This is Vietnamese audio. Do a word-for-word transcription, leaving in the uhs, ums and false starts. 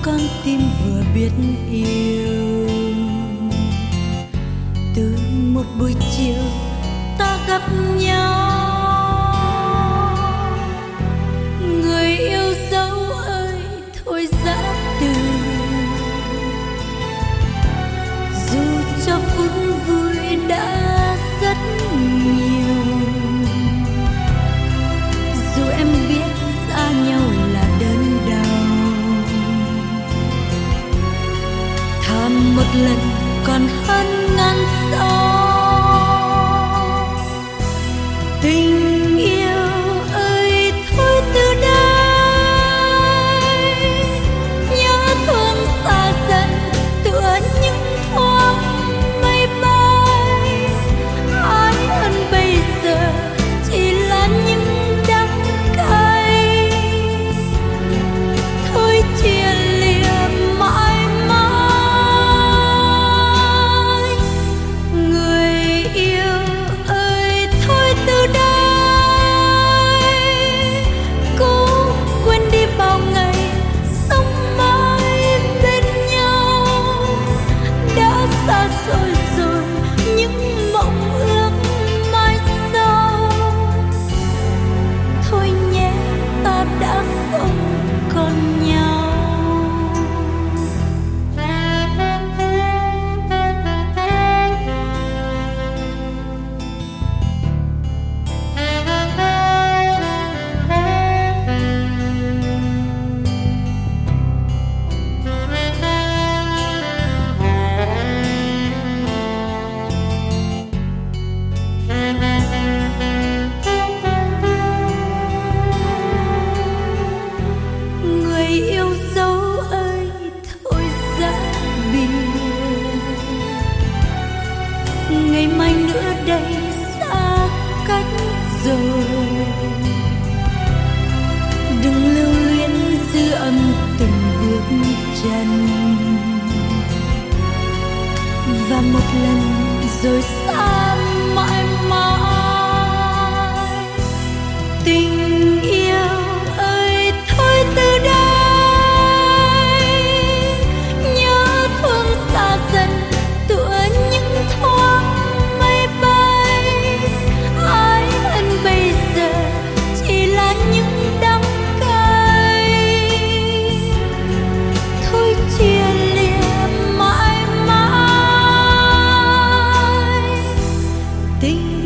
con tim vừa biết yêu. Từ một buổi chiều ta gặp nhau, người yêu dấu ơi thôi giã từ. Dù cho phút vui đã rất nhiều, dù em biết xa nhau là đớn đau, thà một lần còn hơn ngàn sau. Tình yêu ơi thôi từ đây, nhớ thương xa dần tựa những thoáng mây bay. Ái ân bây giờ chỉ là những đắng cay, thôi chia lìa mãi mãi. Người yêu ơi thôi từ đây, cố quên đi bao ngày sống mãi bên nhau. Đã xa xôi rồi những mộng ước mai sau, thôi nhé ta đã không còn nhau. Người yêu dấu ơi thôi giã biệt, ngày mai nữa đây xa cách rồi. Đừng lưu luyến dư âm từng bước chân, và một lần rồi xa mãi mãi. Tình yêu ơi thôi từ đây, nhớ thương xa dần tựa những thoáng mây bay. Ái ân bây giờ chỉ là những đắng cay, thôi chia lìa mãi mãi. Tình